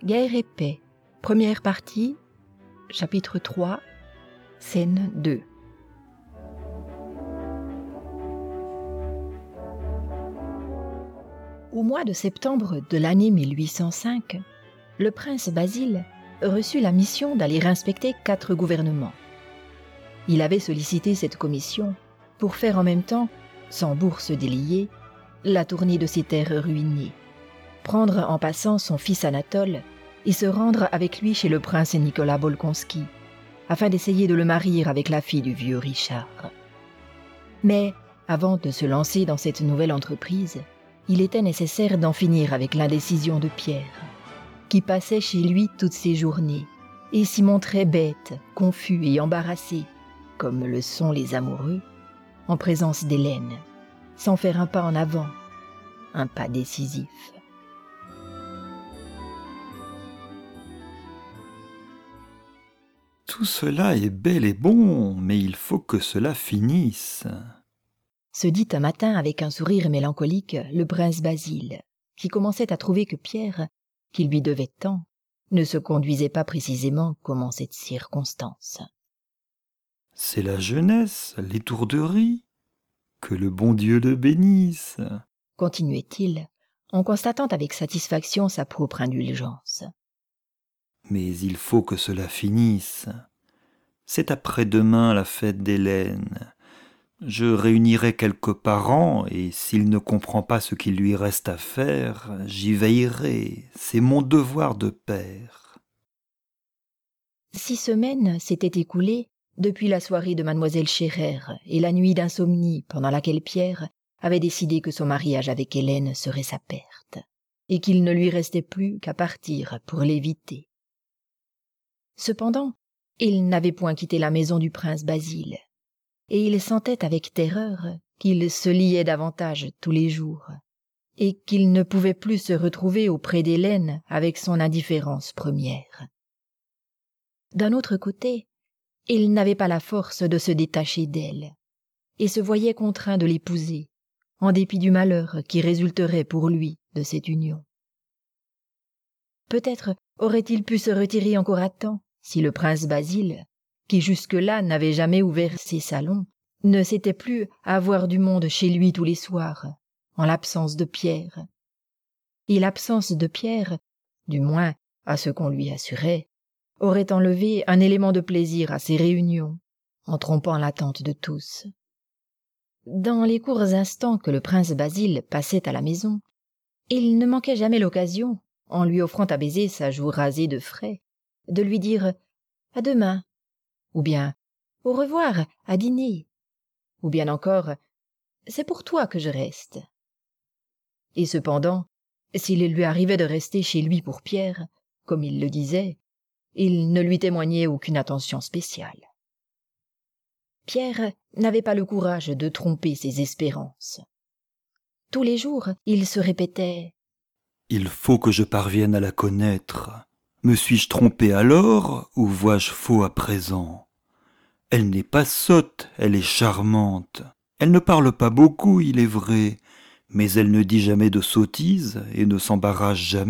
Guerre et paix, première partie, chapitre 3, scène 2. Au mois de septembre de l'année 1805, le prince Basile reçut la mission d'aller inspecter 4 gouvernements. Il avait sollicité cette commission pour faire en même temps, sans bourse déliée, la tournée de ses terres ruinées, prendre en passant son fils Anatole et se rendre avec lui chez le prince Nicolas Bolkonski, afin d'essayer de le marier avec la fille du vieux Richard. Mais, avant de se lancer dans cette nouvelle entreprise, il était nécessaire d'en finir avec l'indécision de Pierre, qui passait chez lui toutes ses journées et s'y montrait bête, confus et embarrassé, comme le sont les amoureux, en présence d'Hélène, sans faire un pas en avant, un pas décisif. Tout cela est bel et bon, mais il faut que cela finisse. Se dit un matin avec un sourire mélancolique le prince Basile, qui commençait à trouver que Pierre, qui lui devait tant, ne se conduisait pas précisément comme en cette circonstance. C'est la jeunesse, l'étourderie. Que le bon Dieu le bénisse, continuait-il, en constatant avec satisfaction sa propre indulgence. Mais il faut que cela finisse. C'est après-demain la fête d'Hélène. Je réunirai quelques parents, et s'il ne comprend pas ce qu'il lui reste à faire, j'y veillerai. C'est mon devoir de père. 6 semaines s'étaient écoulées depuis la soirée de mademoiselle Scherer et la nuit d'insomnie pendant laquelle Pierre avait décidé que son mariage avec Hélène serait sa perte, et qu'il ne lui restait plus qu'à partir pour l'éviter. Cependant, il n'avait point quitté la maison du prince Basile, et il sentait avec terreur qu'il se liait davantage tous les jours, et qu'il ne pouvait plus se retrouver auprès d'Hélène avec son indifférence première. D'un autre côté, il n'avait pas la force de se détacher d'elle, et se voyait contraint de l'épouser, en dépit du malheur qui résulterait pour lui de cette union. Peut-être aurait-il pu se retirer encore à temps si le prince Basile, qui jusque-là n'avait jamais ouvert ses salons, ne s'était plus à avoir du monde chez lui tous les soirs, en l'absence de Pierre. Et l'absence de Pierre, du moins à ce qu'on lui assurait, aurait enlevé un élément de plaisir à ces réunions, en trompant l'attente de tous. Dans les courts instants que le prince Basile passait à la maison, il ne manquait jamais l'occasion, en lui offrant à baiser sa joue rasée de frais, de lui dire « à demain » ou bien « au revoir, à dîner » ou bien encore « c'est pour toi que je reste ». Et cependant, s'il lui arrivait de rester chez lui pour Pierre, comme il le disait, il ne lui témoignait aucune attention spéciale. Pierre n'avait pas le courage de tromper ses espérances. Tous les jours, il se répétait « Il faut que je parvienne à la connaître. Me suis-je trompé alors, ou vois-je faux à présent? Elle n'est pas sotte, elle est charmante. Elle ne parle pas beaucoup, il est vrai, mais elle ne dit jamais de sottises et ne s'embarrasse jamais. »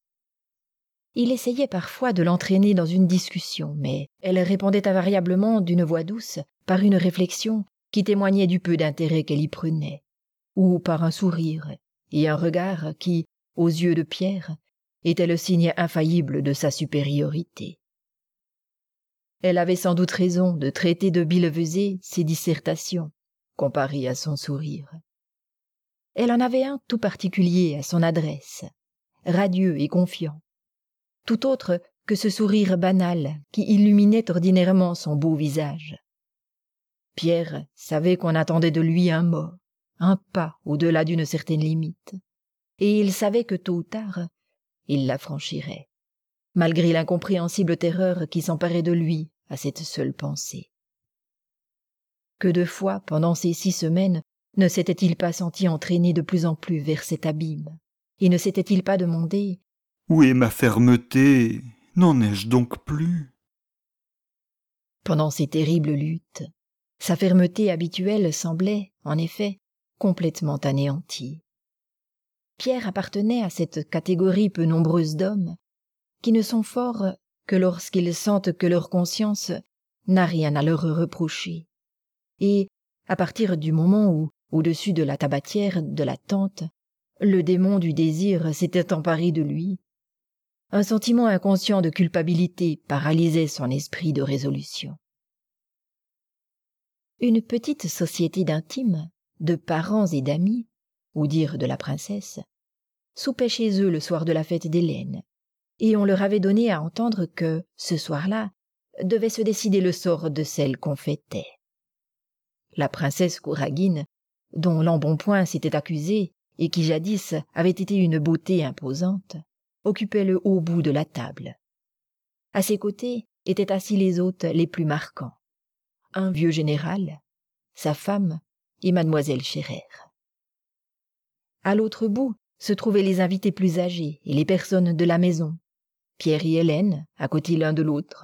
Il essayait parfois de l'entraîner dans une discussion, mais elle répondait invariablement d'une voix douce par une réflexion qui témoignait du peu d'intérêt qu'elle y prenait, ou par un sourire et un regard qui, aux yeux de Pierre, était le signe infaillible de sa supériorité. Elle avait sans doute raison de traiter de billevesées ses dissertations, comparées à son sourire. Elle en avait un tout particulier à son adresse, radieux et confiant, tout autre que ce sourire banal qui illuminait ordinairement son beau visage. Pierre savait qu'on attendait de lui un mot, un pas au-delà d'une certaine limite, et il savait que tôt ou tard, il la franchirait, malgré l'incompréhensible terreur qui s'emparait de lui à cette seule pensée. Que de fois, pendant ces 6 semaines, ne s'était-il pas senti entraîné de plus en plus vers cet abîme, et ne s'était-il pas demandé « Où est ma fermeté? N'en ai-je donc plus? » Pendant ces terribles luttes, sa fermeté habituelle semblait, en effet, complètement anéantie. Pierre appartenait à cette catégorie peu nombreuse d'hommes qui ne sont forts que lorsqu'ils sentent que leur conscience n'a rien à leur reprocher. Et, à partir du moment où, au-dessus de la tabatière de la tente, le démon du désir s'était emparé de lui, un sentiment inconscient de culpabilité paralysait son esprit de résolution. Une petite société d'intimes, de parents et d'amis, ou dire de la princesse, soupait chez eux le soir de la fête d'Hélène, et on leur avait donné à entendre que, ce soir-là, devait se décider le sort de celle qu'on fêtait. La princesse Kouragine, dont l'embonpoint s'était accusé et qui jadis avait été une beauté imposante, occupait le haut bout de la table. À ses côtés étaient assis les hôtes les plus marquants, un vieux général, sa femme et mademoiselle Scherer. À l'autre bout se trouvaient les invités plus âgés et les personnes de la maison, Pierre et Hélène, à côté l'un de l'autre.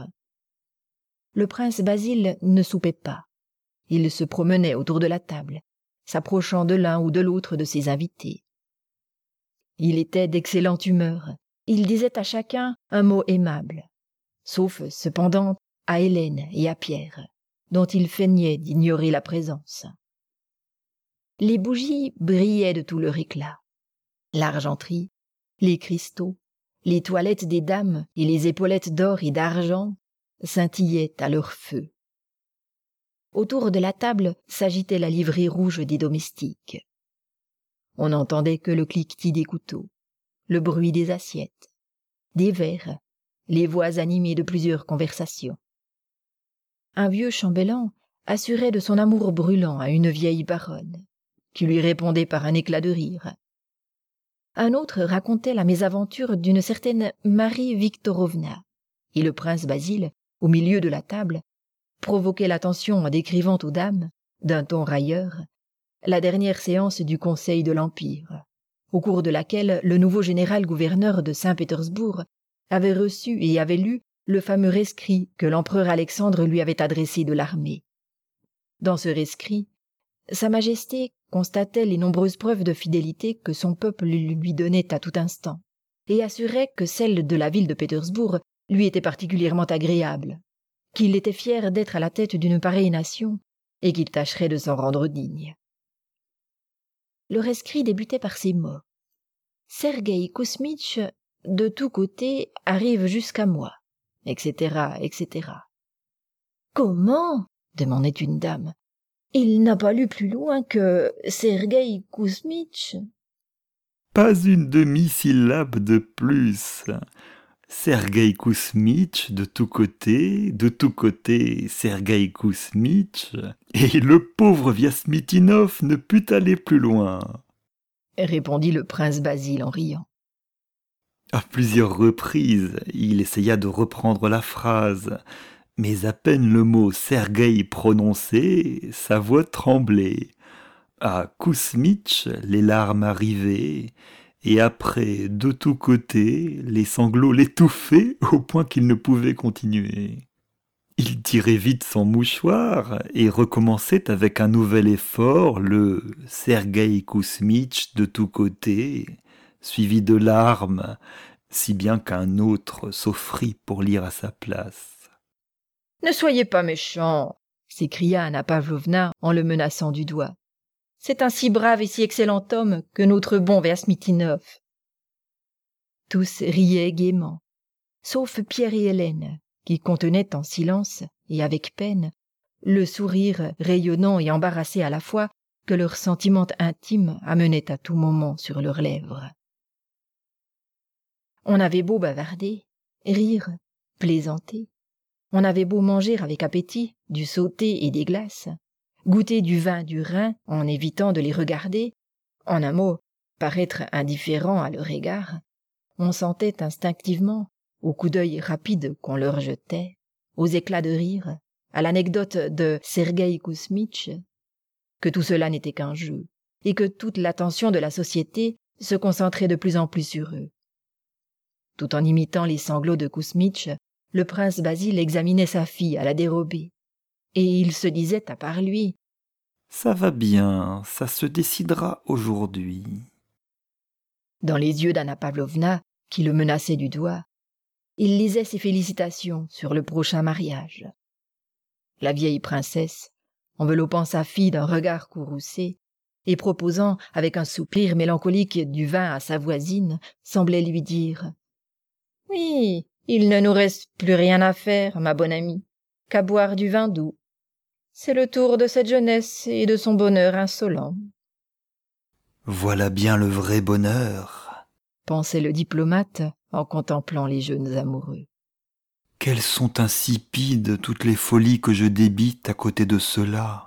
Le prince Basile ne soupait pas. Il se promenait autour de la table, s'approchant de l'un ou de l'autre de ses invités. Il était d'excellente humeur. Il disait à chacun un mot aimable, sauf cependant à Hélène et à Pierre, dont il feignait d'ignorer la présence. Les bougies brillaient de tout leur éclat. L'argenterie, les cristaux, les toilettes des dames et les épaulettes d'or et d'argent scintillaient à leur feu. Autour de la table s'agitait la livrée rouge des domestiques. On n'entendait que le cliquetis des couteaux, le bruit des assiettes, des verres, les voix animées de plusieurs conversations. Un vieux chambellan assurait de son amour brûlant à une vieille baronne, qui lui répondait par un éclat de rire. Un autre racontait la mésaventure d'une certaine Marie Viktorovna, et le prince Basile, au milieu de la table, provoquait l'attention en décrivant aux dames, d'un ton railleur, la dernière séance du Conseil de l'Empire, au cours de laquelle le nouveau général-gouverneur de Saint-Pétersbourg avait reçu et avait lu le fameux rescrit que l'empereur Alexandre lui avait adressé de l'armée. Dans ce rescrit, Sa Majesté constatait les nombreuses preuves de fidélité que son peuple lui donnait à tout instant, et assurait que celle de la ville de Pétersbourg lui était particulièrement agréable, qu'il était fier d'être à la tête d'une pareille nation et qu'il tâcherait de s'en rendre digne. Le rescrit débutait par ces mots. « Sergueï Kousmitch, de tous côtés, arrive jusqu'à moi, etc., etc. »« Comment ?» demandait une dame. « Il n'a pas lu plus loin que Sergueï Kousmitch ?» Pas une demi-syllabe de plus. Sergueï Kousmitch, de tous côtés, Sergueï Kousmitch, et le pauvre Viasmitinov ne put aller plus loin, répondit le prince Basile en riant. À plusieurs reprises, il essaya de reprendre la phrase, mais à peine le mot Sergueï prononcé, sa voix tremblait. À Kousmitch, les larmes arrivaient, et après, de tous côtés, les sanglots l'étouffaient au point qu'il ne pouvait continuer. Il tirait vite son mouchoir et recommençait avec un nouvel effort le Sergueï Kousmitch de tous côtés, suivi de larmes, si bien qu'un autre s'offrit pour lire à sa place. « Ne soyez pas méchant !» s'écria Anna Pavlovna en le menaçant du doigt. « C'est un si brave et si excellent homme que notre bon Viasmitinov. » Tous riaient gaiement, sauf Pierre et Hélène, qui contenaient en silence et avec peine le sourire rayonnant et embarrassé à la fois que leur sentiment intime amenait à tout moment sur leurs lèvres. On avait beau bavarder, rire, plaisanter, on avait beau manger avec appétit du sauté et des glaces, goûter du vin du Rhin en évitant de les regarder, en un mot, paraître indifférent à leur égard, on sentait instinctivement, au coup d'œil rapide qu'on leur jetait, aux éclats de rire, à l'anecdote de Sergueï Kousmitch, que tout cela n'était qu'un jeu, et que toute l'attention de la société se concentrait de plus en plus sur eux. Tout en imitant les sanglots de Kousmitch, le prince Basile examinait sa fille à la dérobée, et il se disait à part lui « Ça va bien, ça se décidera aujourd'hui. » Dans les yeux d'Anna Pavlovna, qui le menaçait du doigt, il lisait ses félicitations sur le prochain mariage. La vieille princesse, enveloppant sa fille d'un regard courroucé et proposant avec un soupir mélancolique du vin à sa voisine, semblait lui dire « Oui, il ne nous reste plus rien à faire, ma bonne amie, qu'à boire du vin doux. C'est le tour de cette jeunesse et de son bonheur insolent. » Voilà bien le vrai bonheur, pensait le diplomate en contemplant les jeunes amoureux. Quelles sont insipides toutes les folies que je débite à côté de cela.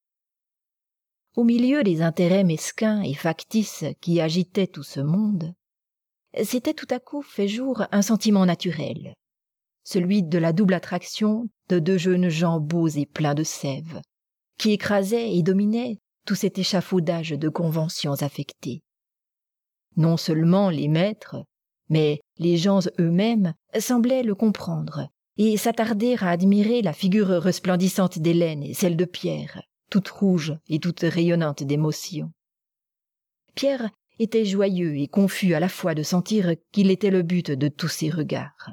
Au milieu des intérêts mesquins et factices qui agitaient tout ce monde, s'était tout à coup fait jour un sentiment naturel, celui de la double attraction de deux jeunes gens beaux et pleins de sève, qui écrasaient et dominaient tout cet échafaudage de conventions affectées. Non seulement les maîtres, mais les gens eux-mêmes semblaient le comprendre et s'attarder à admirer la figure resplendissante d'Hélène et celle de Pierre, toute rouge et toute rayonnante d'émotion. Pierre était joyeux et confus à la fois de sentir qu'il était le but de tous ces regards.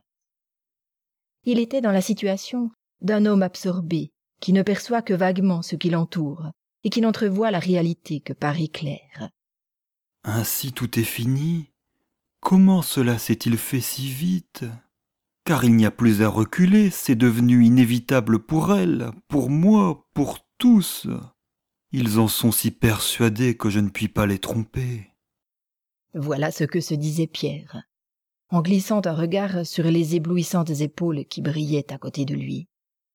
Il était dans la situation d'un homme absorbé qui ne perçoit que vaguement ce qui l'entoure et qui n'entrevoit la réalité que par éclairs. Ainsi tout est fini? Comment cela s'est-il fait si vite? Car il n'y a plus à reculer, c'est devenu inévitable pour elle, pour moi, pour tous. Ils en sont si persuadés que je ne puis pas les tromper. Voilà ce que se disait Pierre, en glissant un regard sur les éblouissantes épaules qui brillaient à côté de lui.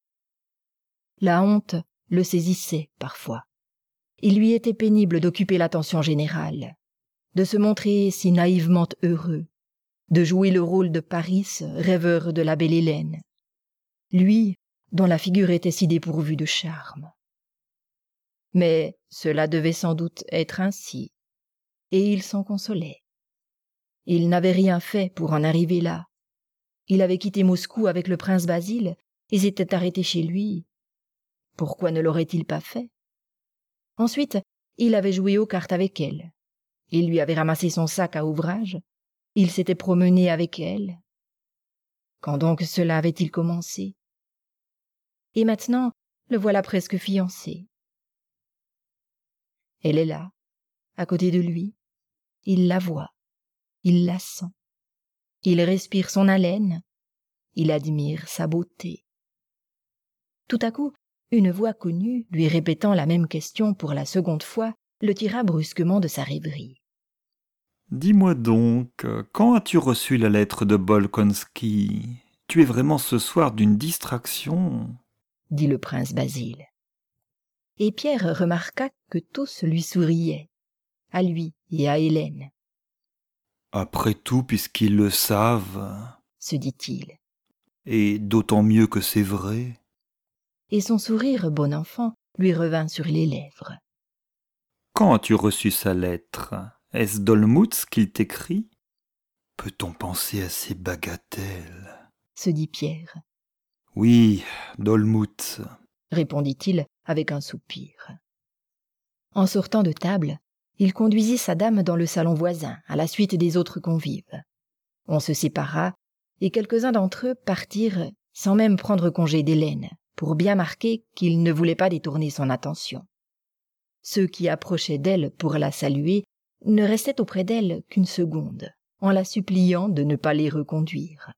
La honte le saisissait parfois. Il lui était pénible d'occuper l'attention générale, de se montrer si naïvement heureux, de jouer le rôle de Paris, rêveur de la belle Hélène, lui dont la figure était si dépourvue de charme. Mais cela devait sans doute être ainsi, et il s'en consolait. Il n'avait rien fait pour en arriver là. Il avait quitté Moscou avec le prince Basile et s'était arrêté chez lui. Pourquoi ne l'aurait-il pas fait? Ensuite, il avait joué aux cartes avec elle. Il lui avait ramassé son sac à ouvrage. Il s'était promené avec elle. Quand donc cela avait-il commencé? Et maintenant, le voilà presque fiancé. Elle est là, à côté de lui. Il la voit, il la sent. Il respire son haleine, il admire sa beauté. Tout à coup, une voix connue, lui répétant la même question pour la seconde fois, le tira brusquement de sa rêverie. « Dis-moi donc, quand as-tu reçu la lettre de Bolkonski? Tu es vraiment ce soir d'une distraction. » dit le prince Basile. Et Pierre remarqua que tous lui souriaient, à lui et à Hélène. « Après tout, puisqu'ils le savent, se dit-il. Et d'autant mieux que c'est vrai. Et son sourire, bon enfant, lui revint sur les lèvres. Quand as-tu reçu sa lettre? Est-ce Dolmutz qu'il t'écrit? Peut-on penser à ces bagatelles? Se dit Pierre. Oui, Dolmutz, répondit-il avec un soupir. En sortant de table, il conduisit sa dame dans le salon voisin, à la suite des autres convives. On se sépara, et quelques-uns d'entre eux partirent sans même prendre congé d'Hélène, pour bien marquer qu'ils ne voulaient pas détourner son attention. Ceux qui approchaient d'elle pour la saluer ne restaient auprès d'elle qu'une seconde, en la suppliant de ne pas les reconduire.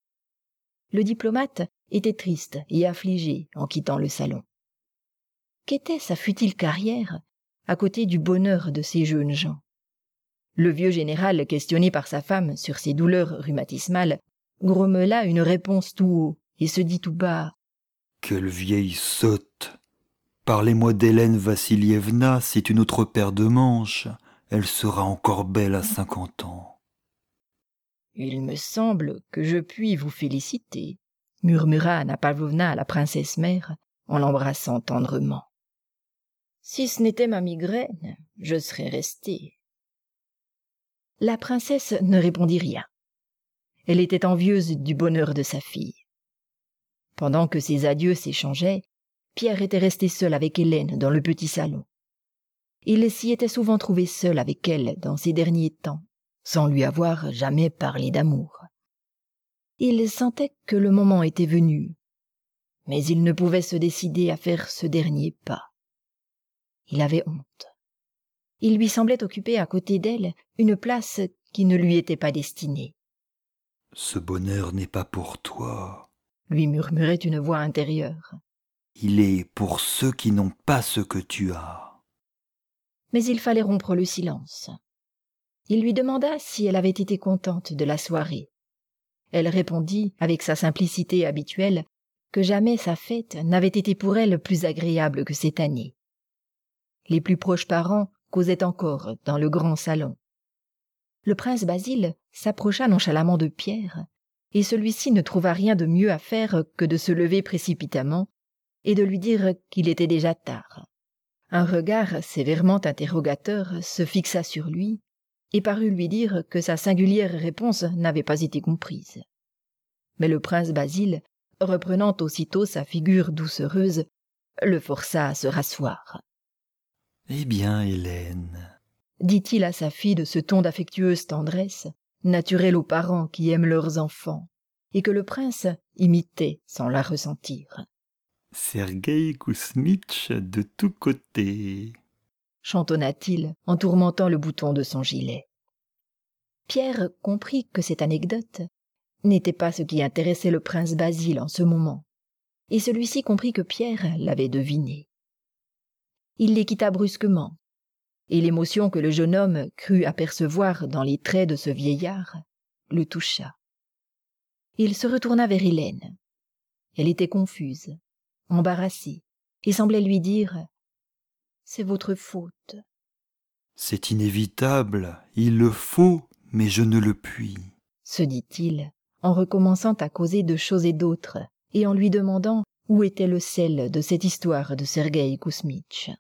Le diplomate était triste et affligé en quittant le salon. Qu'était sa futile carrière à côté du bonheur de ces jeunes gens? Le vieux général, questionné par sa femme sur ses douleurs rhumatismales, grommela une réponse tout haut et se dit tout bas: « Quelle vieille sotte! Parlez-moi d'Hélène Vassilievna, c'est une autre paire de manches. Elle sera encore belle à 50 ans. » « Il me semble que je puis vous féliciter, » murmura Anna Pavlovna à la princesse mère en l'embrassant tendrement. « Si ce n'était ma migraine, je serais restée. » La princesse ne répondit rien. Elle était envieuse du bonheur de sa fille. Pendant que ces adieux s'échangeaient, Pierre était resté seul avec Hélène dans le petit salon. Il s'y était souvent trouvé seul avec elle dans ces derniers temps, sans lui avoir jamais parlé d'amour. Il sentait que le moment était venu, mais il ne pouvait se décider à faire ce dernier pas. Il avait honte. Il lui semblait occuper à côté d'elle une place qui ne lui était pas destinée. « Ce bonheur n'est pas pour toi. » lui murmurait une voix intérieure. Il est pour ceux qui n'ont pas ce que tu as. Mais il fallait rompre le silence. Il lui demanda si elle avait été contente de la soirée. Elle répondit, avec sa simplicité habituelle, que jamais sa fête n'avait été pour elle plus agréable que cette année. Les plus proches parents causaient encore dans le grand salon. Le prince Basile s'approcha nonchalamment de Pierre, et celui-ci ne trouva rien de mieux à faire que de se lever précipitamment et de lui dire qu'il était déjà tard. Un regard sévèrement interrogateur se fixa sur lui et parut lui dire que sa singulière réponse n'avait pas été comprise. Mais le prince Basile, reprenant aussitôt sa figure doucereuse, le força à se rasseoir. « Eh bien, Hélène, » dit-il à sa fille de ce ton d'affectueuse tendresse, naturel aux parents qui aiment leurs enfants, et que le prince imitait sans la ressentir. Sergueï Kousmitch de tous côtés, chantonna-t-il en tourmentant le bouton de son gilet. Pierre comprit que cette anecdote n'était pas ce qui intéressait le prince Basile en ce moment, et celui-ci comprit que Pierre l'avait deviné. Il les quitta brusquement, et l'émotion que le jeune homme crut apercevoir dans les traits de ce vieillard le toucha. Il se retourna vers Hélène. Elle était confuse, embarrassée, et semblait lui dire « C'est votre faute. » « C'est inévitable, il le faut, mais je ne le puis. » se dit-il, en recommençant à causer de choses et d'autres, et en lui demandant où était le sel de cette histoire de Sergueï Kousmitch.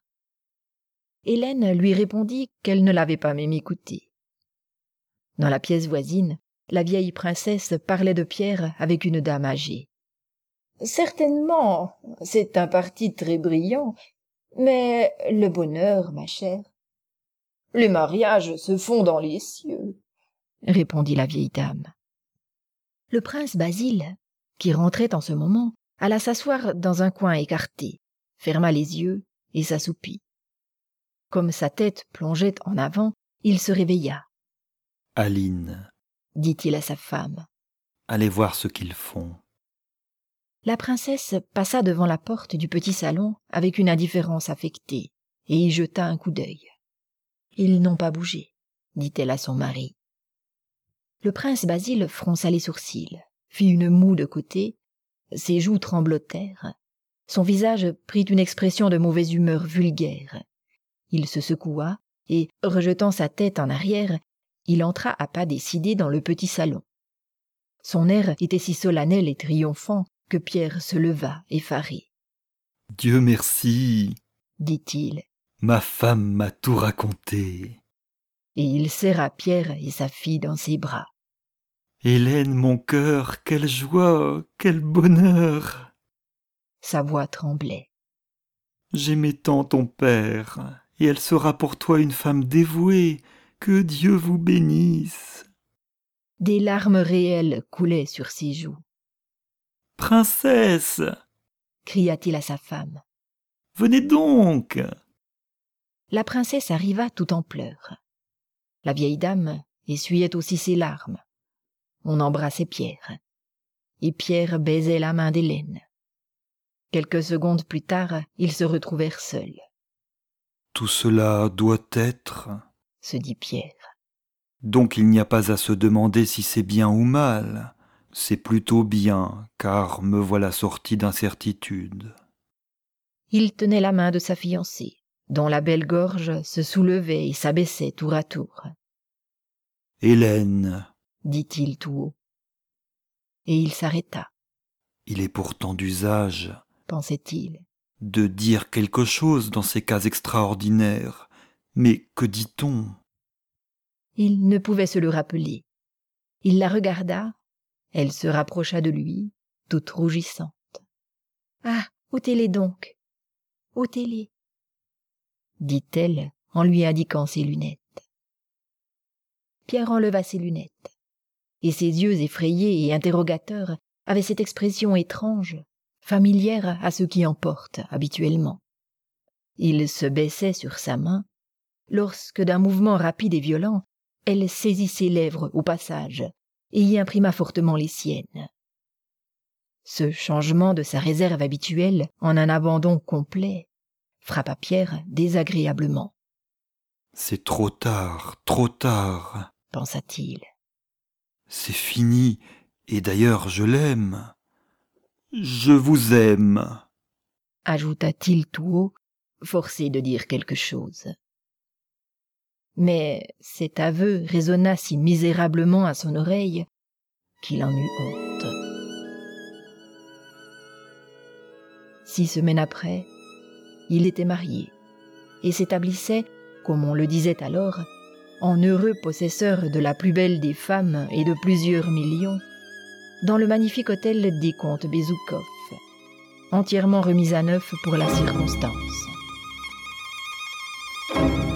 Hélène lui répondit qu'elle ne l'avait pas même écouté. Dans la pièce voisine, la vieille princesse parlait de Pierre avec une dame âgée. « Certainement, c'est un parti très brillant, mais le bonheur, ma chère. »« Les mariages se font dans les cieux, » répondit la vieille dame. Le prince Basile, qui rentrait en ce moment, alla s'asseoir dans un coin écarté, ferma les yeux et s'assoupit. Comme sa tête plongeait en avant, il se réveilla. « Aline, » dit-il à sa femme. « allez voir ce qu'ils font. » La princesse passa devant la porte du petit salon avec une indifférence affectée et y jeta un coup d'œil. « Ils n'ont pas bougé, » dit-elle à son mari. Le prince Basile fronça les sourcils, fit une moue de côté, ses joues tremblotèrent, son visage prit une expression de mauvaise humeur vulgaire. Il se secoua et, rejetant sa tête en arrière, il entra à pas décidés dans le petit salon. Son air était si solennel et triomphant que Pierre se leva effaré. « Dieu merci, » dit-il, ma femme m'a tout raconté. Et il serra Pierre et sa fille dans ses bras. « Hélène, mon cœur, quelle joie, quel bonheur !» Sa voix tremblait. « J'aimais tant ton père, et elle sera pour toi une femme dévouée. Que Dieu vous bénisse. » Des larmes réelles coulaient sur ses joues. « Princesse !» cria-t-il à sa femme. « Venez donc !» La princesse arriva tout en pleurs. La vieille dame essuyait aussi ses larmes. On embrassait Pierre. Et Pierre baisait la main d'Hélène. Quelques secondes plus tard, ils se retrouvèrent seuls. « Tout cela doit être, » se dit Pierre. « donc il n'y a pas à se demander si c'est bien ou mal. C'est plutôt bien, car me voilà sorti d'incertitude. » Il tenait la main de sa fiancée, dont la belle gorge se soulevait et s'abaissait tour à tour. « Hélène, » dit-il tout haut. Et il s'arrêta. « il est pourtant d'usage, » pensait-il, de dire quelque chose dans ces cas extraordinaires. Mais que dit-on ? Il ne pouvait se le rappeler. Il la regarda, elle se rapprocha de lui, toute rougissante. « Ah, ôtez-les donc, ôtez-les » dit-elle en lui indiquant ses lunettes. Pierre enleva ses lunettes. et ses yeux effrayés et interrogateurs avaient cette expression étrange, familière à ceux qui en portent habituellement. Il se baissait sur sa main, lorsque d'un mouvement rapide et violent, elle saisit ses lèvres au passage et y imprima fortement les siennes. Ce changement de sa réserve habituelle en un abandon complet frappa Pierre désagréablement. « C'est trop tard, pensa-t-il. C'est fini, et d'ailleurs je l'aime. Je vous aime, ajouta-t-il tout haut, forcé de dire quelque chose. Mais cet aveu résonna si misérablement à son oreille qu'il en eut honte. 6 semaines après, il était marié et s'établissait, comme on le disait alors, en heureux possesseur de la plus belle des femmes et de plusieurs millions, dans le magnifique hôtel des comtes Bezoukhov, entièrement remis à neuf pour la circonstance.